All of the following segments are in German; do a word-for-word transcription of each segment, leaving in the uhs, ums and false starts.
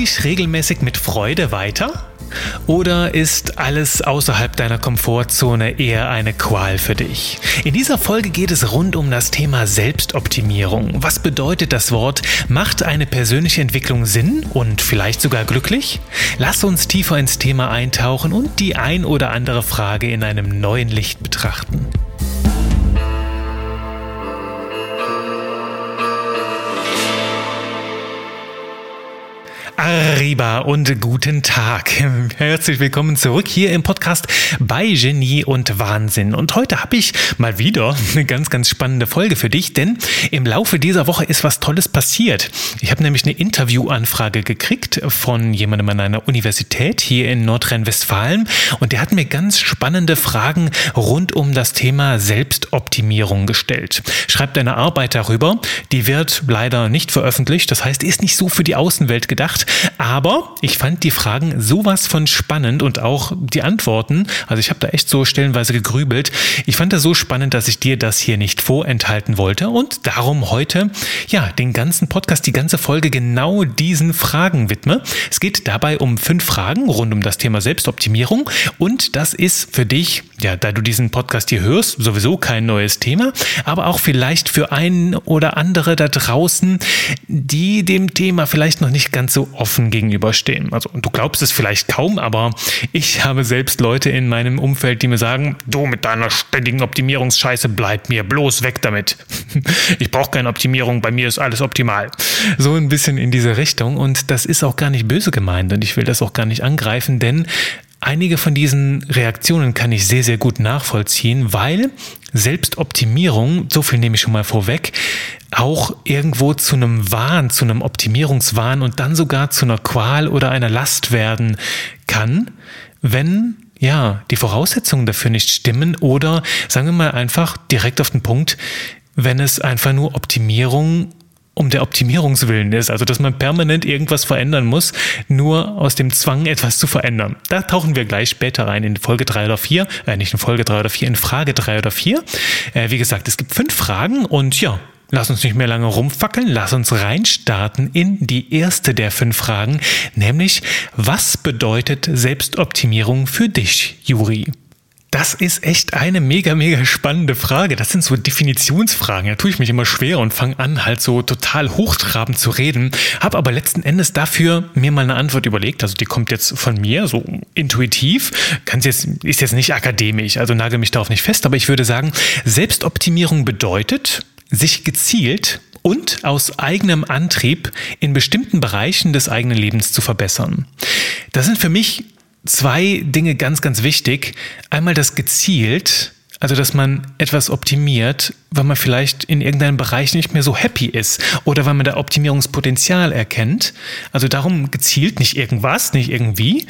dich regelmäßig mit Freude weiter? Oder ist alles außerhalb deiner Komfortzone eher eine Qual für dich? In dieser Folge geht es rund um das Thema Selbstoptimierung. Was bedeutet das Wort? Macht eine persönliche Entwicklung Sinn und vielleicht sogar glücklich? Lass uns tiefer ins Thema eintauchen und die ein oder andere Frage in einem neuen Licht betrachten. Arriba und guten Tag. Herzlich willkommen zurück hier im Podcast bei Genie und Wahnsinn. Und heute habe ich mal wieder eine ganz, ganz spannende Folge für dich, denn im Laufe dieser Woche ist was Tolles passiert. Ich habe nämlich eine Interviewanfrage gekriegt von jemandem an einer Universität hier in Nordrhein-Westfalen und der hat mir ganz spannende Fragen rund um das Thema Selbstoptimierung gestellt. Schreibt eine Arbeit darüber, die wird leider nicht veröffentlicht, das heißt, ist nicht so für die Außenwelt gedacht. Aber ich fand die Fragen sowas von spannend und auch die Antworten, also ich habe da echt so stellenweise gegrübelt. Ich fand das so spannend, dass ich dir das hier nicht vorenthalten wollte und darum heute ja den ganzen Podcast, die ganze Folge genau diesen Fragen widme. Es geht dabei um fünf Fragen rund um das Thema Selbstoptimierung und das ist für dich, ja, da du diesen Podcast hier hörst, sowieso kein neues Thema, aber auch vielleicht für einen oder andere da draußen, die dem Thema vielleicht noch nicht ganz so offen gegenüberstehen. Also du glaubst es vielleicht kaum, aber ich habe selbst Leute in meinem Umfeld, die mir sagen, du mit deiner ständigen Optimierungsscheiße, bleib mir bloß weg damit. Ich brauche keine Optimierung, bei mir ist alles optimal. So ein bisschen in diese Richtung und das ist auch gar nicht böse gemeint und ich will das auch gar nicht angreifen, denn einige von diesen Reaktionen kann ich sehr, sehr gut nachvollziehen, weil Selbstoptimierung, so viel nehme ich schon mal vorweg, auch irgendwo zu einem Wahn, zu einem Optimierungswahn und dann sogar zu einer Qual oder einer Last werden kann, wenn ja die Voraussetzungen dafür nicht stimmen oder sagen wir mal einfach direkt auf den Punkt, wenn es einfach nur Optimierung um der Optimierungswillen ist, also dass man permanent irgendwas verändern muss, nur aus dem Zwang etwas zu verändern. Da tauchen wir gleich später rein in Folge drei oder vier, äh, nicht in Folge drei oder vier, in Frage drei oder vier. Äh, wie gesagt, es gibt fünf Fragen und ja, lass uns nicht mehr lange rumfackeln, lass uns reinstarten in die erste der fünf Fragen, nämlich, was bedeutet Selbstoptimierung für dich, Juri? Das ist echt eine mega, mega spannende Frage. Das sind so Definitionsfragen. Da tue ich mich immer schwer und fange an, halt so total hochtrabend zu reden. Habe aber letzten Endes dafür mir mal eine Antwort überlegt. Also die kommt jetzt von mir, so intuitiv. Kann's jetzt, ist jetzt nicht akademisch, also nagel mich darauf nicht fest. Aber ich würde sagen, Selbstoptimierung bedeutet, sich gezielt und aus eigenem Antrieb in bestimmten Bereichen des eigenen Lebens zu verbessern. Das sind für mich zwei Dinge ganz, ganz wichtig. Einmal das gezielt, also dass man etwas optimiert, weil man vielleicht in irgendeinem Bereich nicht mehr so happy ist oder weil man da Optimierungspotenzial erkennt. Also darum gezielt, nicht irgendwas, nicht irgendwie.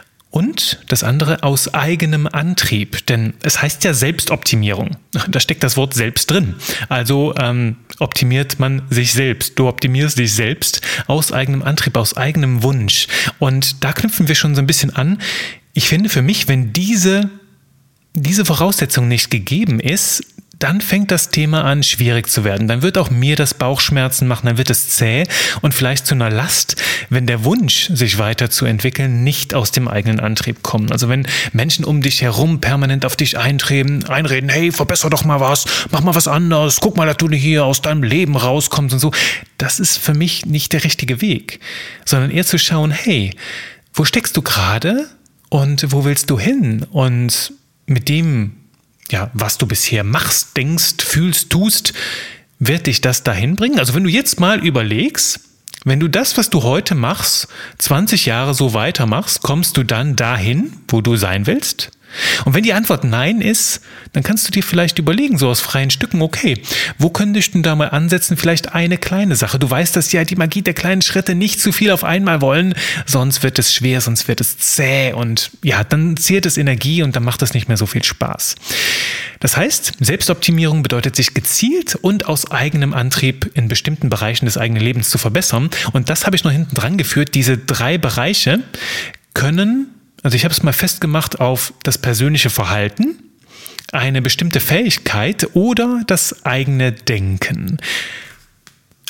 Und das andere aus eigenem Antrieb, denn es heißt ja Selbstoptimierung. Da steckt das Wort selbst drin. Also ähm, optimiert man sich selbst. Du optimierst dich selbst aus eigenem Antrieb, aus eigenem Wunsch. Und da knüpfen wir schon so ein bisschen an. Ich finde für mich, wenn diese, diese Voraussetzung nicht gegeben ist, dann fängt das Thema an, schwierig zu werden. Dann wird auch mir das Bauchschmerzen machen, dann wird es zäh und vielleicht zu einer Last, wenn der Wunsch, sich weiterzuentwickeln, nicht aus dem eigenen Antrieb kommt. Also wenn Menschen um dich herum permanent auf dich einreden, einreden, hey, verbessere doch mal was, mach mal was anderes, guck mal, dass du hier aus deinem Leben rauskommst und so. Das ist für mich nicht der richtige Weg, sondern eher zu schauen, hey, wo steckst du gerade und wo willst du hin? Und mit dem, ja, was du bisher machst, denkst, fühlst, tust, wird dich das dahin bringen? Also wenn du jetzt mal überlegst, wenn du das, was du heute machst, zwanzig Jahre so weitermachst, kommst du dann dahin, wo du sein willst? Und wenn die Antwort Nein ist, dann kannst du dir vielleicht überlegen, so aus freien Stücken, okay, wo könntest du denn da mal ansetzen, vielleicht eine kleine Sache. Du weißt, dass ja die Magie der kleinen Schritte nicht zu viel auf einmal wollen, sonst wird es schwer, sonst wird es zäh und ja, dann zehrt es Energie und dann macht es nicht mehr so viel Spaß. Das heißt, Selbstoptimierung bedeutet, sich gezielt und aus eigenem Antrieb in bestimmten Bereichen des eigenen Lebens zu verbessern. Und das habe ich noch hinten dran geführt. Diese drei Bereiche können, also ich habe es mal festgemacht auf das persönliche Verhalten, eine bestimmte Fähigkeit oder das eigene Denken.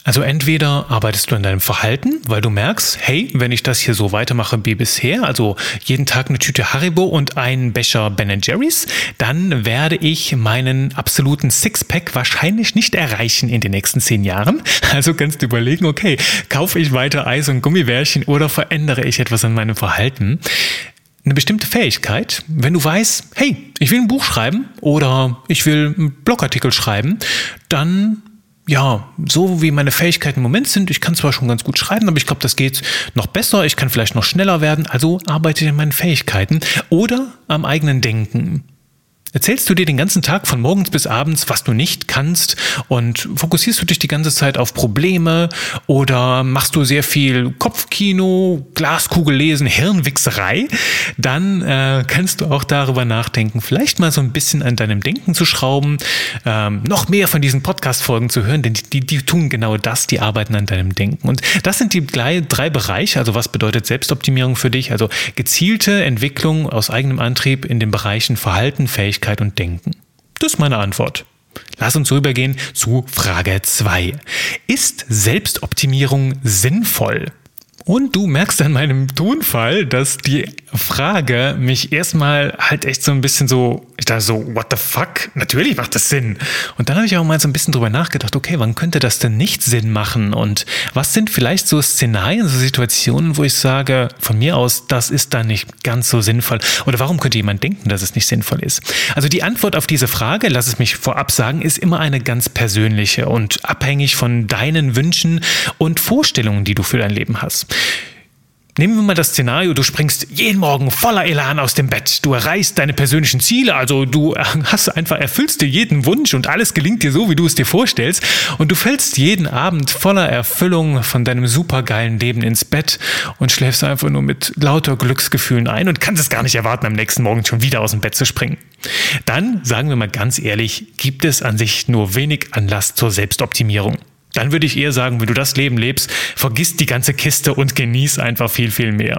Also entweder arbeitest du an deinem Verhalten, weil du merkst, hey, wenn ich das hier so weitermache wie bisher, also jeden Tag eine Tüte Haribo und einen Becher Ben and Jerry's, dann werde ich meinen absoluten Sixpack wahrscheinlich nicht erreichen in den nächsten zehn Jahren. Also kannst du überlegen, okay, kaufe ich weiter Eis und Gummibärchen oder verändere ich etwas an meinem Verhalten? Eine bestimmte Fähigkeit, wenn du weißt, hey, ich will ein Buch schreiben oder ich will einen Blogartikel schreiben, dann ja, so wie meine Fähigkeiten im Moment sind, ich kann zwar schon ganz gut schreiben, aber ich glaube, das geht noch besser, ich kann vielleicht noch schneller werden, also arbeite ich an meinen Fähigkeiten oder am eigenen Denken. Erzählst du dir den ganzen Tag von morgens bis abends, was du nicht kannst und fokussierst du dich die ganze Zeit auf Probleme oder machst du sehr viel Kopfkino, Glaskugel lesen, Hirnwichserei, dann äh, kannst du auch darüber nachdenken, vielleicht mal so ein bisschen an deinem Denken zu schrauben, ähm, noch mehr von diesen Podcast-Folgen zu hören, denn die, die, die tun genau das, die arbeiten an deinem Denken. Und das sind die drei, drei Bereiche, also was bedeutet Selbstoptimierung für dich? Also gezielte Entwicklung aus eigenem Antrieb in den Bereichen Verhalten, Fähigkeit und Denken. Das ist meine Antwort. Lass uns rübergehen zu Frage zwei. Ist Selbstoptimierung sinnvoll? Und du merkst an meinem Tonfall, dass die Frage mich erstmal halt echt so ein bisschen so, ich dachte so, what the fuck? Natürlich macht das Sinn. Und dann habe ich auch mal so ein bisschen drüber nachgedacht, okay, wann könnte das denn nicht Sinn machen? Und was sind vielleicht so Szenarien, so Situationen, wo ich sage, von mir aus, das ist dann nicht ganz so sinnvoll? Oder warum könnte jemand denken, dass es nicht sinnvoll ist? Also die Antwort auf diese Frage, lass es mich vorab sagen, ist immer eine ganz persönliche und abhängig von deinen Wünschen und Vorstellungen, die du für dein Leben hast. Nehmen wir mal das Szenario, du springst jeden Morgen voller Elan aus dem Bett, du erreichst deine persönlichen Ziele, also du hast einfach, erfüllst dir jeden Wunsch und alles gelingt dir so, wie du es dir vorstellst und du fällst jeden Abend voller Erfüllung von deinem supergeilen Leben ins Bett und schläfst einfach nur mit lauter Glücksgefühlen ein und kannst es gar nicht erwarten, am nächsten Morgen schon wieder aus dem Bett zu springen. Dann, sagen wir mal ganz ehrlich, gibt es an sich nur wenig Anlass zur Selbstoptimierung. Dann würde ich eher sagen, wenn du das Leben lebst, vergiss die ganze Kiste und genieß einfach viel, viel mehr.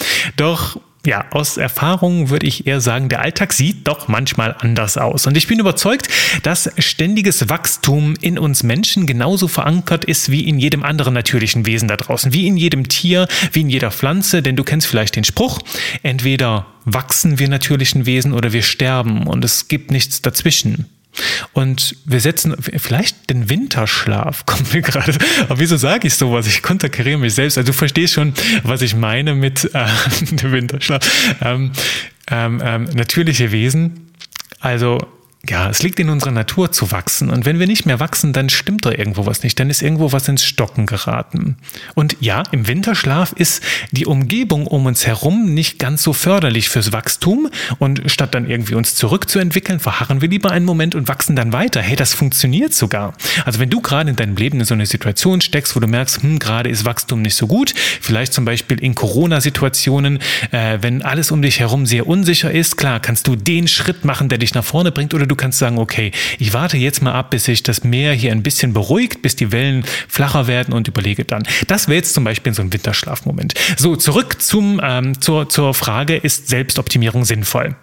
Doch ja, aus Erfahrung würde ich eher sagen, der Alltag sieht doch manchmal anders aus. Und ich bin überzeugt, dass ständiges Wachstum in uns Menschen genauso verankert ist wie in jedem anderen natürlichen Wesen da draußen, wie in jedem Tier, wie in jeder Pflanze. Denn du kennst vielleicht den Spruch, entweder wachsen wir natürlichen Wesen oder wir sterben und es gibt nichts dazwischen. Und wir setzen vielleicht den Winterschlaf, kommt mir gerade, aber wieso sage ich sowas? Ich konterkariere mich selbst. Also du verstehst schon, was ich meine mit äh, dem Winterschlaf. Ähm, ähm, ähm, natürliche Wesen, also ja, es liegt in unserer Natur zu wachsen und wenn wir nicht mehr wachsen, dann stimmt da irgendwo was nicht, dann ist irgendwo was ins Stocken geraten. Und ja, im Winterschlaf ist die Umgebung um uns herum nicht ganz so förderlich fürs Wachstum und statt dann irgendwie uns zurückzuentwickeln, verharren wir lieber einen Moment und wachsen dann weiter. Hey, das funktioniert sogar. Also wenn du gerade in deinem Leben in so eine Situation steckst, wo du merkst, hm, gerade ist Wachstum nicht so gut, vielleicht zum Beispiel in Corona-Situationen, äh, wenn alles um dich herum sehr unsicher ist, klar, kannst du den Schritt machen, der dich nach vorne bringt oder du Du kannst sagen, okay, ich warte jetzt mal ab, bis sich das Meer hier ein bisschen beruhigt, bis die Wellen flacher werden und überlege dann. Das wäre jetzt zum Beispiel so ein Winterschlafmoment. So, zurück zum, ähm, zur, zur Frage, ist Selbstoptimierung sinnvoll?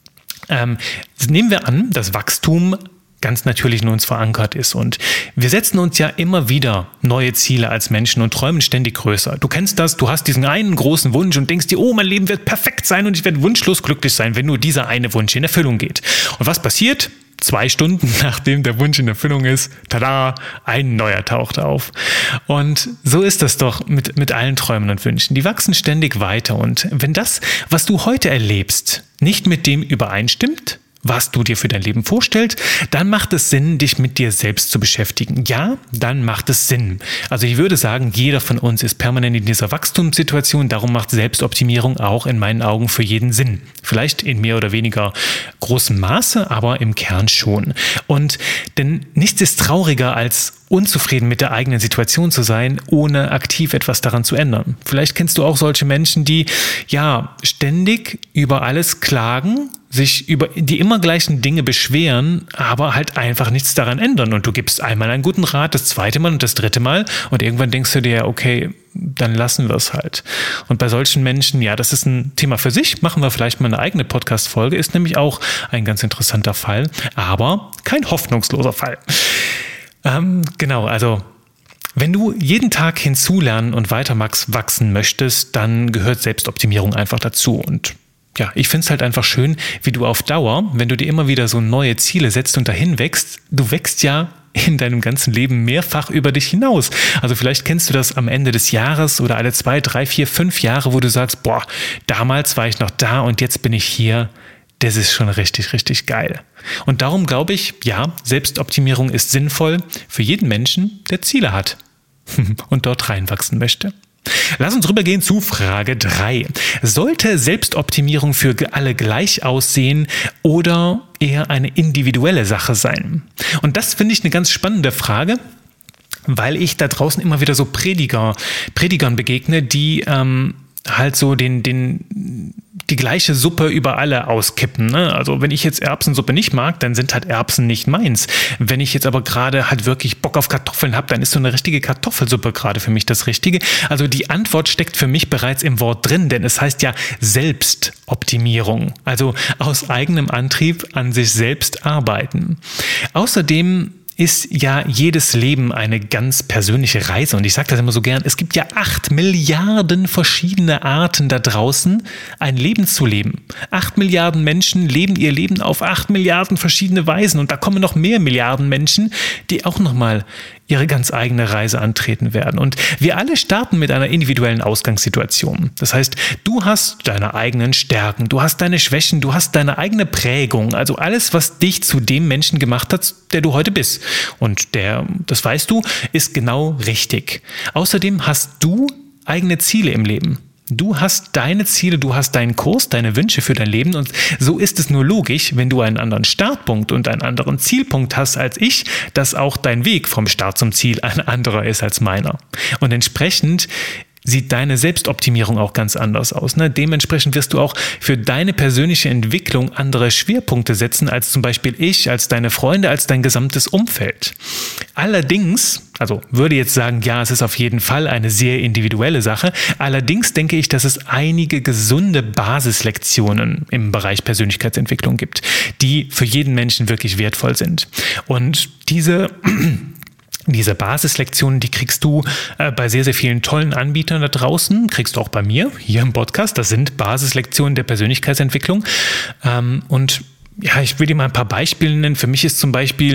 Ähm, nehmen wir an, dass Wachstum ganz natürlich in uns verankert ist. Und wir setzen uns ja immer wieder neue Ziele als Menschen und träumen ständig größer. Du kennst das, du hast diesen einen großen Wunsch und denkst dir, oh, mein Leben wird perfekt sein und ich werde wunschlos glücklich sein, wenn nur dieser eine Wunsch in Erfüllung geht. Und was passiert? Zwei Stunden nachdem der Wunsch in Erfüllung ist, tada, ein neuer taucht auf. Und so ist das doch mit, mit allen Träumen und Wünschen. Die wachsen ständig weiter. Und wenn das, was du heute erlebst, nicht mit dem übereinstimmt, was du dir für dein Leben vorstellst, dann macht es Sinn, dich mit dir selbst zu beschäftigen. Ja, dann macht es Sinn. Also ich würde sagen, jeder von uns ist permanent in dieser Wachstumssituation, darum macht Selbstoptimierung auch in meinen Augen für jeden Sinn. Vielleicht in mehr oder weniger großem Maße, aber im Kern schon. Und denn nichts ist trauriger als unzufrieden mit der eigenen Situation zu sein, ohne aktiv etwas daran zu ändern. Vielleicht kennst du auch solche Menschen, die ja ständig über alles klagen, sich über die immer gleichen Dinge beschweren, aber halt einfach nichts daran ändern. Und du gibst einmal einen guten Rat, das zweite Mal und das dritte Mal und irgendwann denkst du dir, okay, dann lassen wir es halt. Und bei solchen Menschen, ja, das ist ein Thema für sich, machen wir vielleicht mal eine eigene Podcast-Folge, ist nämlich auch ein ganz interessanter Fall, aber kein hoffnungsloser Fall. Ähm, genau, also Wenn du jeden Tag hinzulernen und weiter wachsen möchtest, dann gehört Selbstoptimierung einfach dazu. Und ja, ich finde es halt einfach schön, wie du auf Dauer, wenn du dir immer wieder so neue Ziele setzt und dahin wächst, du wächst ja in deinem ganzen Leben mehrfach über dich hinaus. Also vielleicht kennst du das am Ende des Jahres oder alle zwei, drei, vier, fünf Jahre, wo du sagst, boah, damals war ich noch da und jetzt bin ich hier. Das ist schon richtig, richtig geil. Und darum glaube ich, ja, Selbstoptimierung ist sinnvoll für jeden Menschen, der Ziele hat und dort reinwachsen möchte. Lass uns rübergehen zu Frage drei. Sollte Selbstoptimierung für alle gleich aussehen oder eher eine individuelle Sache sein? Und das finde ich eine ganz spannende Frage, weil ich da draußen immer wieder so Prediger, Predigern begegne, die ähm, halt so den, den, die gleiche Suppe über alle auskippen. Ne? Also wenn ich jetzt Erbsensuppe nicht mag, dann sind halt Erbsen nicht meins. Wenn ich jetzt aber gerade halt wirklich Bock auf Kartoffeln habe, dann ist so eine richtige Kartoffelsuppe gerade für mich das Richtige. Also die Antwort steckt für mich bereits im Wort drin, denn es heißt ja Selbstoptimierung. Also aus eigenem Antrieb an sich selbst arbeiten. Außerdem ist ja jedes Leben eine ganz persönliche Reise. Und ich sage das immer so gern, es gibt ja acht Milliarden verschiedene Arten da draußen, ein Leben zu leben. Acht Milliarden Menschen leben ihr Leben auf acht Milliarden verschiedene Weisen. Und da kommen noch mehr Milliarden Menschen, die auch nochmal ihre ganz eigene Reise antreten werden. Und wir alle starten mit einer individuellen Ausgangssituation. Das heißt, du hast deine eigenen Stärken, du hast deine Schwächen, du hast deine eigene Prägung. Also alles, was dich zu dem Menschen gemacht hat, der du heute bist. Und der, das weißt du, ist genau richtig. Außerdem hast du eigene Ziele im Leben. Du hast deine Ziele, du hast deinen Kurs, deine Wünsche für dein Leben und so ist es nur logisch, wenn du einen anderen Startpunkt und einen anderen Zielpunkt hast als ich, dass auch dein Weg vom Start zum Ziel ein anderer ist als meiner. Und entsprechend sieht deine Selbstoptimierung auch ganz anders aus. Ne? Dementsprechend wirst du auch für deine persönliche Entwicklung andere Schwerpunkte setzen als zum Beispiel ich, als deine Freunde, als dein gesamtes Umfeld. Allerdings, also würde jetzt sagen, ja, es ist auf jeden Fall eine sehr individuelle Sache. Allerdings denke ich, dass es einige gesunde Basislektionen im Bereich Persönlichkeitsentwicklung gibt, die für jeden Menschen wirklich wertvoll sind. Und diese Diese Basislektionen, die kriegst du äh, bei sehr, sehr vielen tollen Anbietern da draußen, kriegst du auch bei mir hier im Podcast. Das sind Basislektionen der Persönlichkeitsentwicklung. Ähm, und ja, ich will dir mal ein paar Beispiele nennen. Für mich ist zum Beispiel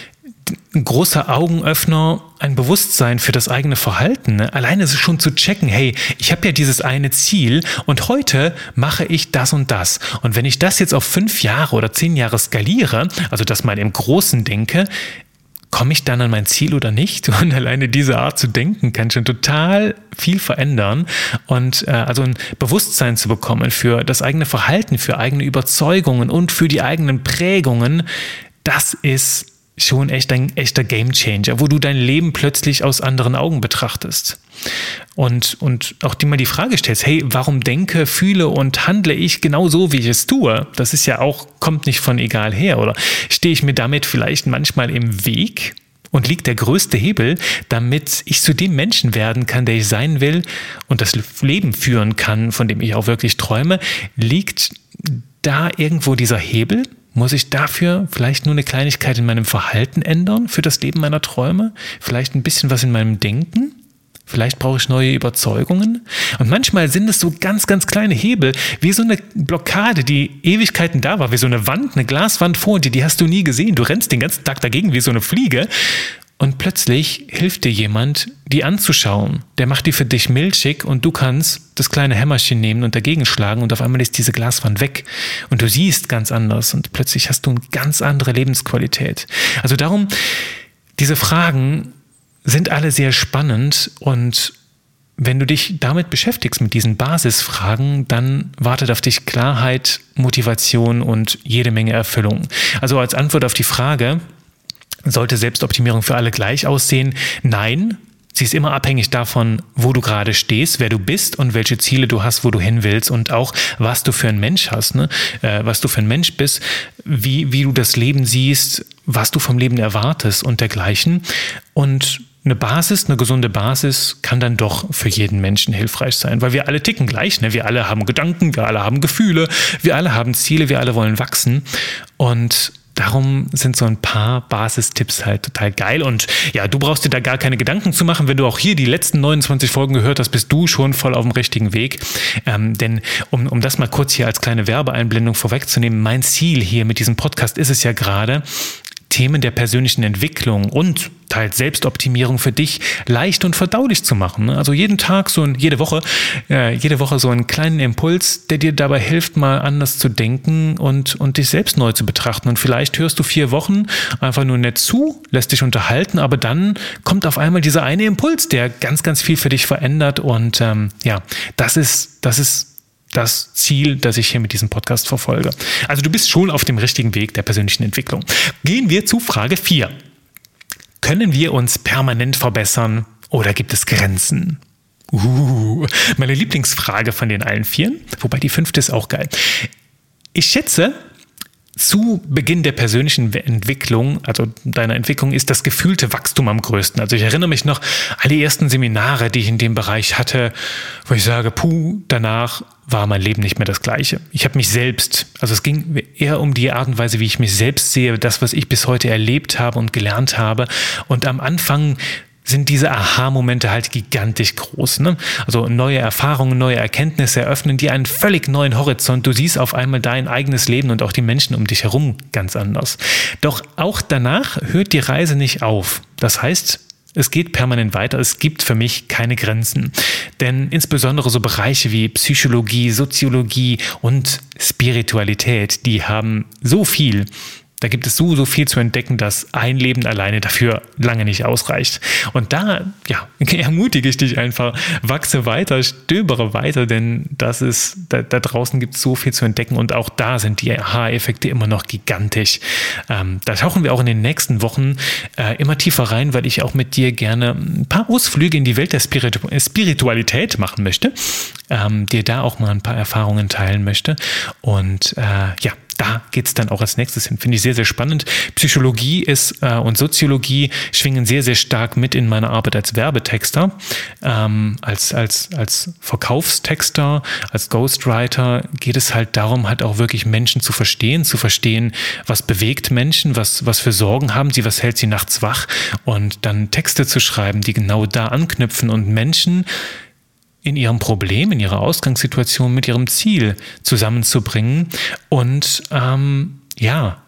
ein großer Augenöffner ein Bewusstsein für das eigene Verhalten. Ne? Alleine ist es schon zu checken, hey, ich habe ja dieses eine Ziel und heute mache ich das und das. Und wenn ich das jetzt auf fünf Jahre oder zehn Jahre skaliere, also das mal im Großen denke, komme ich dann an mein Ziel oder nicht? Und alleine diese Art zu denken kann schon total viel verändern. Und äh, also ein Bewusstsein zu bekommen für das eigene Verhalten, für eigene Überzeugungen und für die eigenen Prägungen, das ist schon echt ein echter Gamechanger, wo du dein Leben plötzlich aus anderen Augen betrachtest. Und, und auch dir mal die Frage stellst, hey, warum denke, fühle und handle ich genau so, wie ich es tue? Das ist ja auch, kommt nicht von egal her. Oder stehe ich mir damit vielleicht manchmal im Weg? Und liegt der größte Hebel, damit ich zu dem Menschen werden kann, der ich sein will und das Leben führen kann, von dem ich auch wirklich träume, liegt da irgendwo dieser Hebel? Muss ich dafür vielleicht nur eine Kleinigkeit in meinem Verhalten ändern für das Leben meiner Träume? Vielleicht ein bisschen was in meinem Denken? Vielleicht brauche ich neue Überzeugungen? Und manchmal sind es so ganz, ganz kleine Hebel, wie so eine Blockade, die Ewigkeiten da war, wie so eine Wand, eine Glaswand vor dir, die hast du nie gesehen. Du rennst den ganzen Tag dagegen wie so eine Fliege und plötzlich hilft dir jemand, die anzuschauen. Der macht die für dich milchig und du kannst das kleine Hämmerchen nehmen und dagegen schlagen und auf einmal ist diese Glaswand weg und du siehst ganz anders und plötzlich hast du eine ganz andere Lebensqualität. Also darum, diese Fragen sind alle sehr spannend und wenn du dich damit beschäftigst, mit diesen Basisfragen, dann wartet auf dich Klarheit, Motivation und jede Menge Erfüllung. Also als Antwort auf die Frage, sollte Selbstoptimierung für alle gleich aussehen? Nein, sie ist immer abhängig davon, wo du gerade stehst, wer du bist und welche Ziele du hast, wo du hin willst und auch, was du für ein Mensch hast, ne? äh, was du für ein Mensch bist, wie, wie du das Leben siehst, was du vom Leben erwartest und dergleichen. Und eine Basis, eine gesunde Basis kann dann doch für jeden Menschen hilfreich sein, weil wir alle ticken gleich, ne? Wir alle haben Gedanken, wir alle haben Gefühle, wir alle haben Ziele, wir alle wollen wachsen und darum sind so ein paar Basistipps halt total geil. Und ja, du brauchst dir da gar keine Gedanken zu machen. Wenn du auch hier die letzten neunundzwanzig Folgen gehört hast, bist du schon voll auf dem richtigen Weg. Ähm, denn um, um das mal kurz hier als kleine Werbeeinblendung vorwegzunehmen, mein Ziel hier mit diesem Podcast ist es ja gerade, Themen der persönlichen Entwicklung und teils Selbstoptimierung für dich leicht und verdaulich zu machen. Also jeden Tag, so ein, jede Woche, äh, jede Woche so einen kleinen Impuls, der dir dabei hilft, mal anders zu denken und, und dich selbst neu zu betrachten. Und vielleicht hörst du vier Wochen einfach nur nett zu, lässt dich unterhalten, aber dann kommt auf einmal dieser eine Impuls, der ganz, ganz viel für dich verändert. Und ähm, ja, das ist, das ist das Ziel, das ich hier mit diesem Podcast verfolge. Also du bist schon auf dem richtigen Weg der persönlichen Entwicklung. Gehen wir zu Frage vier. Können wir uns permanent verbessern oder gibt es Grenzen? Uh, meine Lieblingsfrage von den allen vieren, wobei die fünfte ist auch geil. Ich schätze, zu Beginn der persönlichen Entwicklung, also deiner Entwicklung, ist das gefühlte Wachstum am größten. Also ich erinnere mich noch an die ersten Seminare, die ich in dem Bereich hatte, wo ich sage, puh, danach war mein Leben nicht mehr das Gleiche. Ich habe mich selbst, also es ging eher um die Art und Weise, wie ich mich selbst sehe, das, was ich bis heute erlebt habe und gelernt habe. Und am Anfang sind diese Aha-Momente halt gigantisch groß. Ne? Also neue Erfahrungen, neue Erkenntnisse eröffnen dir einen völlig neuen Horizont. Du siehst auf einmal dein eigenes Leben und auch die Menschen um dich herum ganz anders. Doch auch danach hört die Reise nicht auf. Das heißt, es geht permanent weiter. Es gibt für mich keine Grenzen. Denn insbesondere so Bereiche wie Psychologie, Soziologie und Spiritualität, die haben so viel. Da gibt es so, so viel zu entdecken, dass ein Leben alleine dafür lange nicht ausreicht. Und da, ja, ermutige ich dich einfach, wachse weiter, stöbere weiter, denn das ist, da, da draußen gibt es so viel zu entdecken und auch da sind die Aha-Effekte immer noch gigantisch. Ähm, da tauchen wir auch in den nächsten Wochen äh, immer tiefer rein, weil ich auch mit dir gerne ein paar Ausflüge in die Welt der Spiritu- Spiritualität machen möchte, ähm, dir da auch mal ein paar Erfahrungen teilen möchte und äh, ja, da geht's dann auch als nächstes hin. Finde ich sehr, sehr spannend. Psychologie ist äh, und Soziologie schwingen sehr, sehr stark mit in meiner Arbeit als Werbetexter, ähm, als, als, als Verkaufstexter, als Ghostwriter geht es halt darum, halt auch wirklich Menschen zu verstehen, zu verstehen, was bewegt Menschen, was, was für Sorgen haben sie, was hält sie nachts wach und dann Texte zu schreiben, die genau da anknüpfen und Menschen in ihrem Problem, in ihrer Ausgangssituation mit ihrem Ziel zusammenzubringen und ähm, ja,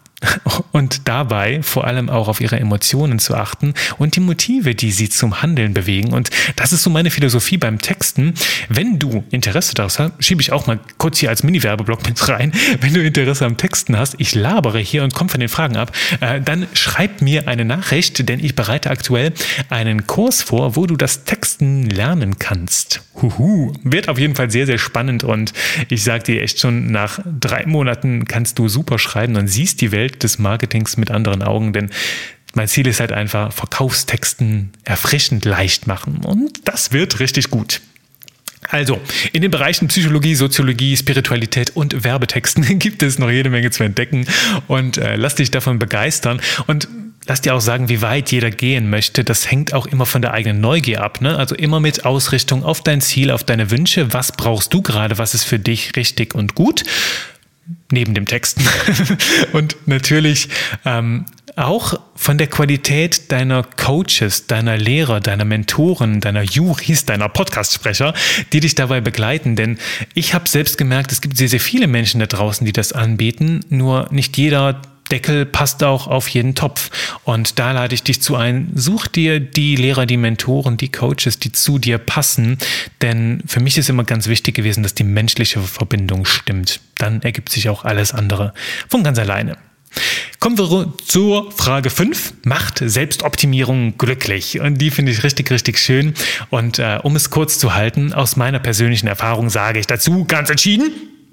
und dabei vor allem auch auf ihre Emotionen zu achten und die Motive, die sie zum Handeln bewegen. Und das ist so meine Philosophie beim Texten. Wenn du Interesse daraus hast, schiebe ich auch mal kurz hier als Mini-Werbeblock mit rein, wenn du Interesse am Texten hast, ich labere hier und komme von den Fragen ab, äh, dann schreib mir eine Nachricht, denn ich bereite aktuell einen Kurs vor, wo du das Texten lernen kannst. Huhu. Wird auf jeden Fall sehr, sehr spannend und ich sage dir echt schon, nach drei Monaten kannst du super schreiben und siehst die Welt des Marketings mit anderen Augen, denn mein Ziel ist halt einfach, Verkaufstexten erfrischend leicht machen und das wird richtig gut. Also, in den Bereichen Psychologie, Soziologie, Spiritualität und Werbetexten gibt es noch jede Menge zu entdecken und äh, lass dich davon begeistern und lass dir auch sagen, wie weit jeder gehen möchte. Das hängt auch immer von der eigenen Neugier ab, ne? Also immer mit Ausrichtung auf dein Ziel, auf deine Wünsche. Was brauchst du gerade? Was ist für dich richtig und gut? Neben dem Texten. Und natürlich ähm, auch von der Qualität deiner Coaches, deiner Lehrer, deiner Mentoren, deiner Juris, deiner Podcast-Sprecher, die dich dabei begleiten. Denn ich habe selbst gemerkt, es gibt sehr, sehr viele Menschen da draußen, die das anbieten. Nur nicht jeder Deckel passt auch auf jeden Topf. Und da lade ich dich zu ein, such dir die Lehrer, die Mentoren, die Coaches, die zu dir passen. Denn für mich ist immer ganz wichtig gewesen, dass die menschliche Verbindung stimmt. Dann ergibt sich auch alles andere von ganz alleine. Kommen wir zur Frage fünf. Macht Selbstoptimierung glücklich? Und die finde ich richtig, richtig schön. Und äh, um es kurz zu halten, aus meiner persönlichen Erfahrung sage ich dazu ganz entschieden: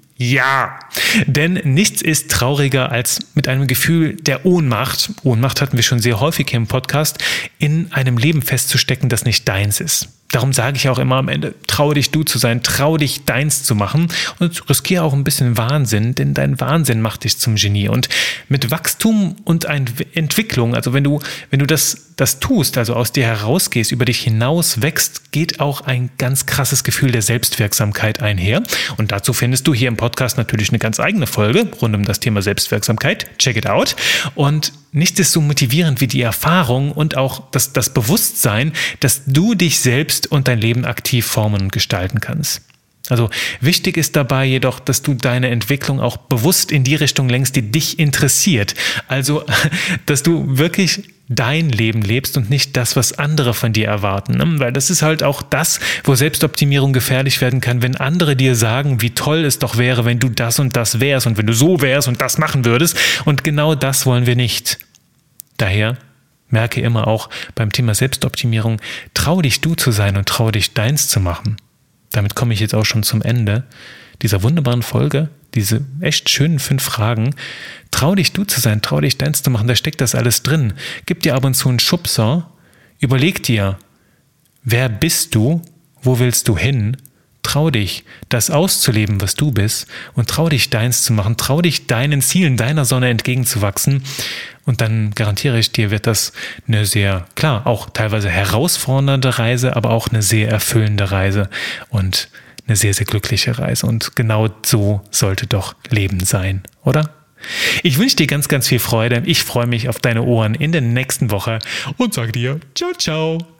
Ja, denn nichts ist trauriger als mit einem Gefühl der Ohnmacht, Ohnmacht hatten wir schon sehr häufig hier im Podcast, in einem Leben festzustecken, das nicht deins ist. darum sage ich auch immer am Ende, trau dich du zu sein, trau dich deins zu machen und riskiere auch ein bisschen Wahnsinn, denn dein Wahnsinn macht dich zum Genie. Und mit Wachstum und Entwicklung, also wenn du, wenn du das, das tust, also aus dir herausgehst, über dich hinaus wächst, geht auch ein ganz krasses Gefühl der Selbstwirksamkeit einher. Und dazu findest du hier im Podcast natürlich eine ganz eigene Folge rund um das Thema Selbstwirksamkeit. Check it out. Und nichts ist so motivierend wie die Erfahrung und auch das, das Bewusstsein, dass du dich selbst und dein Leben aktiv formen und gestalten kannst. Also wichtig ist dabei jedoch, dass du deine Entwicklung auch bewusst in die Richtung lenkst, die dich interessiert. Also, dass du wirklich dein Leben lebst und nicht das, was andere von dir erwarten. Ne? Weil das ist halt auch das, wo Selbstoptimierung gefährlich werden kann, wenn andere dir sagen, wie toll es doch wäre, wenn du das und das wärst und wenn du so wärst und das machen würdest. Und genau das wollen wir nicht. Daher merke immer auch beim Thema Selbstoptimierung, trau dich du zu sein und trau dich deins zu machen. Damit komme ich jetzt auch schon zum Ende dieser wunderbaren Folge, diese echt schönen fünf Fragen. Trau dich du zu sein, trau dich deins zu machen, da steckt das alles drin. Gib dir ab und zu einen Schubser, überleg dir, wer bist du, wo willst du hin? Trau dich, das auszuleben, was du bist und trau dich, deins zu machen, trau dich, deinen Zielen, deiner Sonne entgegenzuwachsen und dann garantiere ich dir, wird das eine sehr, klar, auch teilweise herausfordernde Reise, aber auch eine sehr erfüllende Reise und eine sehr, sehr glückliche Reise und genau so sollte doch Leben sein, oder? Ich wünsche dir ganz, ganz viel Freude. Ich freue mich auf deine Ohren in der nächsten Woche und sage dir ciao, ciao.